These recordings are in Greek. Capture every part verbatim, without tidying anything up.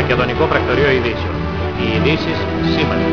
Μακεδονικό Πρακτορείο Ειδήσεων. Οι ειδήσεις σήμερα.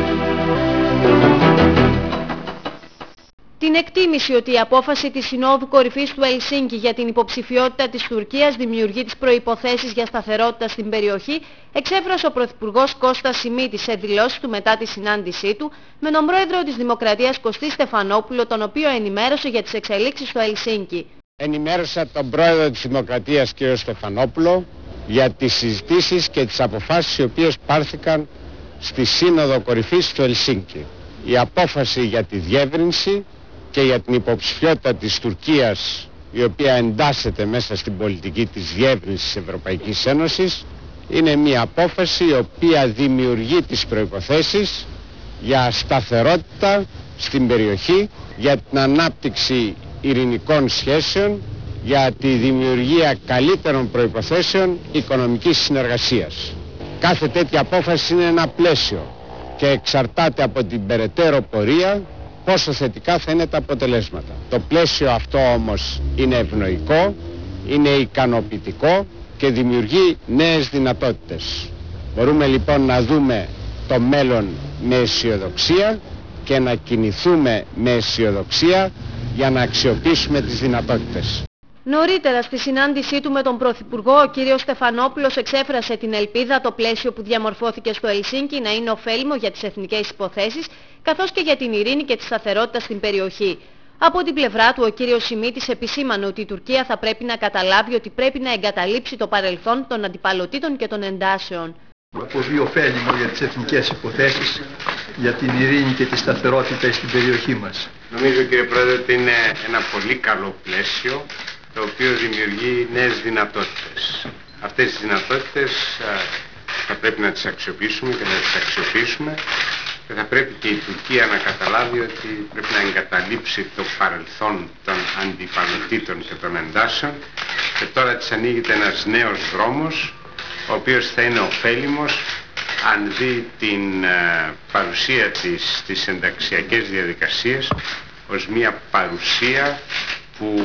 Την εκτίμηση ότι η απόφαση της Συνόδου Κορυφής του Ελσίνκι για την υποψηφιότητα της Τουρκίας δημιουργεί τις προϋποθέσεις για σταθερότητα στην περιοχή, εξέφρασε ο Πρωθυπουργός Κώστας Σιμίτης σε δηλώσεις του μετά τη συνάντησή του με τον Πρόεδρο της Δημοκρατίας Κωστή Στεφανόπουλο, τον οποίο ενημέρωσε για τις εξελίξεις στο Ελσίνκι. Ενημέρωσα τον Πρόεδρο της Δημοκρατίας κ. Στεφανόπουλο για τις συζητήσεις και τις αποφάσεις οι οποίες πάρθηκαν στη Σύνοδο Κορυφής του Ελσίνκι. Η απόφαση για τη διεύρυνση και για την υποψηφιότητα της Τουρκίας, η οποία εντάσσεται μέσα στην πολιτική της διεύρυνσης της Ευρωπαϊκής Ένωσης, είναι μια απόφαση η οποία δημιουργεί τις προϋποθέσεις για σταθερότητα στην περιοχή, για την ανάπτυξη ειρηνικών σχέσεων, για τη δημιουργία καλύτερων προϋποθέσεων οικονομικής συνεργασίας. Κάθε τέτοια απόφαση είναι ένα πλαίσιο και εξαρτάται από την περαιτέρω πορεία πόσο θετικά θα είναι τα αποτελέσματα. Το πλαίσιο αυτό όμως είναι ευνοϊκό, είναι ικανοποιητικό και δημιουργεί νέες δυνατότητες. Μπορούμε λοιπόν να δούμε το μέλλον με αισιοδοξία και να κινηθούμε με αισιοδοξία για να αξιοποιήσουμε τις δυνατότητες. Νωρίτερα στη συνάντησή του με τον Πρωθυπουργό, ο κ. Στεφανόπουλος εξέφρασε την ελπίδα το πλαίσιο που διαμορφώθηκε στο Ελσίνκι να είναι ωφέλιμο για τις εθνικές υποθέσεις, καθώς και για την ειρήνη και τη σταθερότητα στην περιοχή. Από την πλευρά του, ο κ. Σιμίτης επισήμανε ότι η Τουρκία θα πρέπει να καταλάβει ότι πρέπει να εγκαταλείψει το παρελθόν των αντιπαλωτήτων και των εντάσεων. Αποβεί ωφέλιμο για τις εθνικές υποθέσεις, για την ειρήνη και τη σταθερότητα στην περιοχή μας. Νομίζω, κύριε Πρόεδρε, ότι είναι ένα πολύ καλό πλαίσιο, το οποίο δημιουργεί νέες δυνατότητες. Αυτές τις δυνατότητες α, θα πρέπει να τις αξιοποιήσουμε και να τις αξιοποιήσουμε και θα πρέπει και η Τουρκία να καταλάβει ότι πρέπει να εγκαταλείψει το παρελθόν των αντιπαλωτήτων και των εντάσεων και τώρα της ανοίγεται ένας νέος δρόμος, ο οποίος θα είναι ωφέλιμος αν δει την α, παρουσία της στις ενταξιακές διαδικασίες ως μια παρουσία που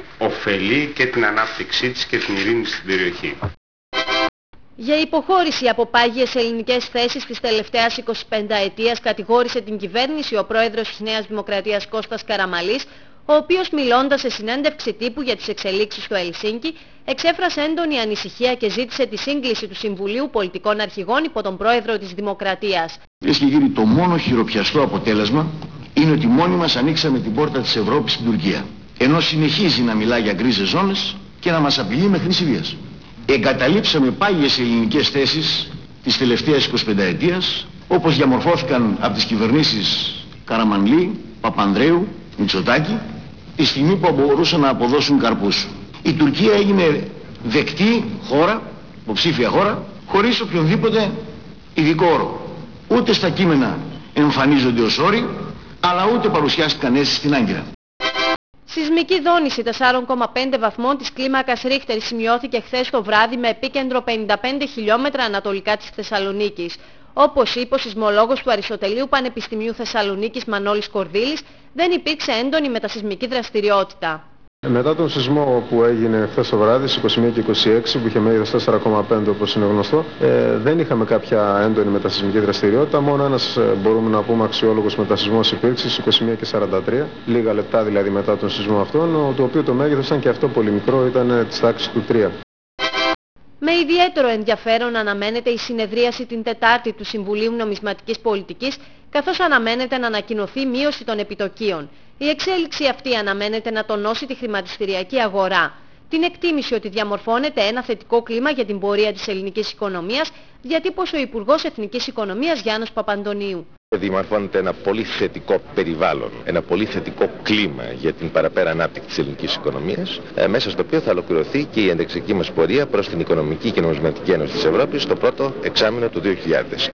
ωφελεί και την ανάπτυξή της και την ειρήνη στην περιοχή. Για υποχώρηση από πάγιες ελληνικές θέσεις της τελευταίας εικοσιπενταετίας κατηγόρησε την κυβέρνηση ο πρόεδρος της Νέας Δημοκρατίας Κώστας Καραμανλής, ο οποίος μιλώντας σε συνέντευξη τύπου για τις εξελίξεις στο Ελσίνκι, εξέφρασε έντονη ανησυχία και ζήτησε τη σύγκληση του Συμβουλίου Πολιτικών Αρχηγών υπό τον πρόεδρο της Δημοκρατίας. Κυρίες και κύριοι, το μόνο χειροπιαστό αποτέλεσμα είναι ότι μόνοι μας ανοίξαμε την πόρτα της Ευρώπης στην Τουρκία, ενώ συνεχίζει να μιλά για γκρίζες ζώνες και να μας απειλεί με χρήση βίας. Εγκαταλείψαμε πάγιες ελληνικές θέσεις της τελευταίας εικοσιπενταετίας, όπως διαμορφώθηκαν από τις κυβερνήσεις Καραμανλή, Παπανδρέου, Μητσοτάκη, τη στιγμή που μπορούσαν να αποδώσουν καρπούς. Η Τουρκία έγινε δεκτή χώρα, υποψήφια χώρα, χωρίς οποιονδήποτε ειδικό όρο. Ούτε στα κείμενα εμφανίζονται ως όροι, αλλά ούτε παρουσιάστηκαν έτσι στην Άγκυρα. Σεισμική δόνηση τέσσερα κόμμα πέντε βαθμών της κλίμακας Ρίχτερ σημειώθηκε χθες το βράδυ με επίκεντρο πενήντα πέντε χιλιόμετρα ανατολικά της Θεσσαλονίκης. Όπως είπε ο σεισμολόγος του Αριστοτελείου Πανεπιστημίου Θεσσαλονίκης Μανώλης Κορδίλης, δεν υπήρξε έντονη μετασεισμική δραστηριότητα. Μετά τον σεισμό που έγινε χθες το βράδυ στις είκοσι μία και είκοσι έξι, που είχε μέγεθος τέσσερα κόμμα πέντε όπως είναι γνωστό, ε, δεν είχαμε κάποια έντονη μετασεισμική δραστηριότητα. Μόνο ένας, μπορούμε να πούμε, αξιόλογος μετασεισμός υπήρξε στις είκοσι μία και σαράντα τρία, λίγα λεπτά δηλαδή μετά τον σεισμό αυτόν, το οποίο το μέγεθος ήταν και αυτό πολύ μικρό, ήταν της τάξης του τρία. Με ιδιαίτερο ενδιαφέρον αναμένεται η συνεδρίαση την Τετάρτη του Συμβουλίου Νομισματικής Πολιτικής, καθώς αναμένεται να ανακοινωθεί μείωση των επιτοκίων. Η εξέλιξη αυτή αναμένεται να τονώσει τη χρηματιστηριακή αγορά. Την εκτίμηση ότι διαμορφώνεται ένα θετικό κλίμα για την πορεία της ελληνικής οικονομίας, διατύπωσε ο Υπουργός Εθνικής Οικονομίας Γιάννος Παπαντονίου. Διαμορφώνεται ένα πολύ θετικό περιβάλλον, ένα πολύ θετικό κλίμα για την παραπέρα ανάπτυξη της ελληνικής οικονομίας, μέσα στο οποίο θα ολοκληρωθεί και η ενταξιακή μας πορεία προς την Οικονομική και Νομισματική Ένωση της Ευρώπης στο πρώτο εξάμηνο του δύο χιλιάδες.